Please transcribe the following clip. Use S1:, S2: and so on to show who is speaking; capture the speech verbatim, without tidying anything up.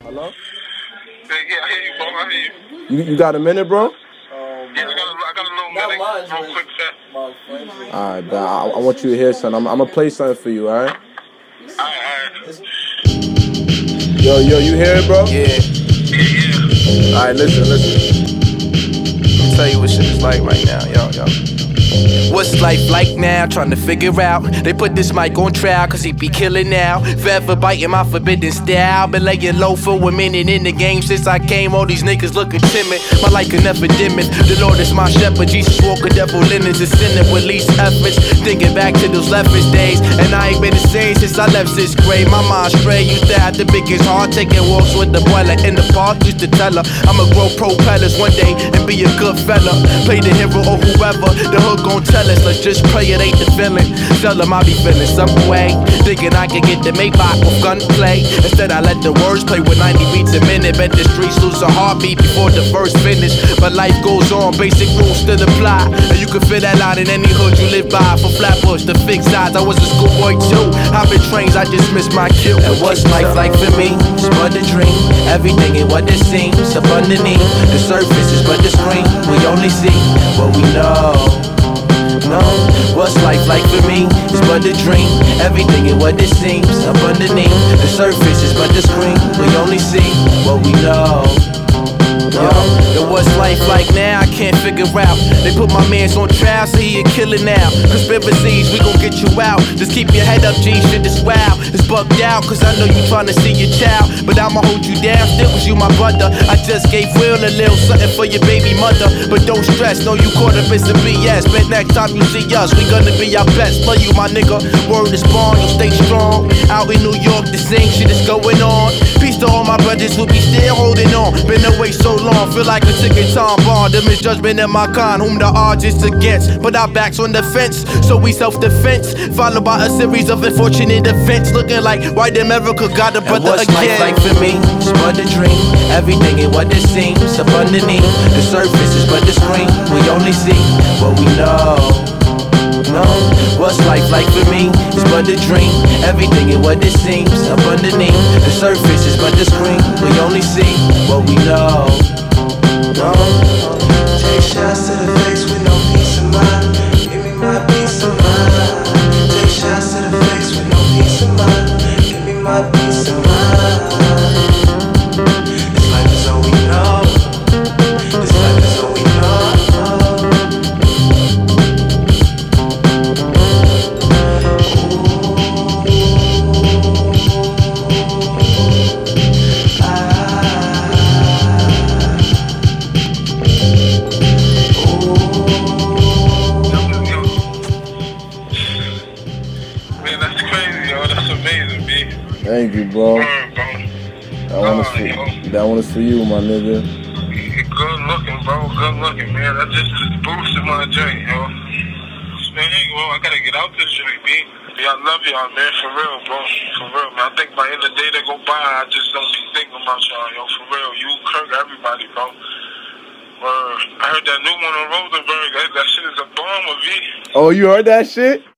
S1: Hello?
S2: Yeah, I hear you, bro. I hear you.
S1: You, you got a minute, bro?
S2: Um, yeah, I got a, I got a little minute. Real quick, fat.
S1: All right, but I, I want you to hear something. I'm, I'm going to play something for you, all right?
S2: All right, all right.
S1: Yo, yo, you hear it, bro?
S3: Yeah.
S2: Yeah, yeah.
S1: All right, listen, listen.
S3: Let me tell you what shit is like right now, yo, yo. What's life like now? Trying to figure out. They put this mic on trial cause he be killing now. Forever biting my forbidden style. Been laying low for a minute in the game since I came. All these niggas looking timid. My life can never dim it. The Lord is my shepherd. Jesus walk a devil linens. Is sinning with least efforts. Thinking back to those leftist days. And I ain't been the same since I left sixth grade. My mind stray. Used to have the biggest heart. Taking walks with the boiler in the park. Used to tell her I'ma grow propellers one day and be a good fella. Play the hero or whoever. The hood gon' tell us, let's just pray it ain't the feeling. Tell them I be feeling some way, thinking I could get the Maybach with gunplay. Instead I let the words play with ninety beats a minute. Bet the streets lose a heartbeat before the verse finish. But life goes on, basic rules still apply. And you can feel that out in any hood you live by. From Flatbush to Fixed Sides, I was a schoolboy too. Hopping trains, I just missed my cue. And what's life like for me? It's but a dream. Everything ain't what it seems. Up underneath the surface is but the screen. We only see what we know. No, what's life like for me? It's but a dream. Everything ain't what it seems. Up underneath the surface is but the screen. We only see what we know. Yo, and what's life like now? I can't figure out. They put my mans on trial, so he a killer now. Conspiracies, we gon' get you out. Just keep your head up, G, shit is wild. It's bugged out, cause I know you tryna see your child. But I'ma hold you down, still was you my brother. I just gave Will a little something for your baby mother. But don't stress, know you caught up in some B S. But next time you see us, we gonna be our best. Love you, my nigga, word is born, you'll stay strong. Out in New York, the same shit is going on. Peace to all my brothers who be still holding on. Been away so long, feel like a ticking time bomb. The misjudgment in my kind, whom the odds is against. But our backs on the fence, so we self-defense. Followed by a series of unfortunate events. Looking like white America got a brother and what's again.
S4: What's life like for me? It's but a dream. Everything ain't what it seems. Up underneath the surface is but the screen. We only see what we know. No, what's life like for me? It's but a dream. Everything ain't what it seems. Up underneath the surface is but the screen. We only see what we know. No.
S5: Take shots to the face with no peace of mind. Give me my peace of mind. Take shots to the face with no peace of mind. Give me my peace of mind. This life is all we know. This life is all we know.
S1: Thank you, bro.
S2: Word, bro.
S1: That one is
S2: Uh,
S1: for, that one is for you, my nigga.
S2: Good looking, bro. Good looking, man. That just boosted my joint, yo. Man, hey, well, I gotta get out this joint, B. Yeah, I love y'all, man. For real, bro. For real, man. I think by the end of the day that go by, I just don't be thinking about y'all, yo. For real. You, Kirk, everybody, bro. Word. I heard that new one on Rosenberg. That, that shit is a bomb, V.
S1: Oh, you heard that shit?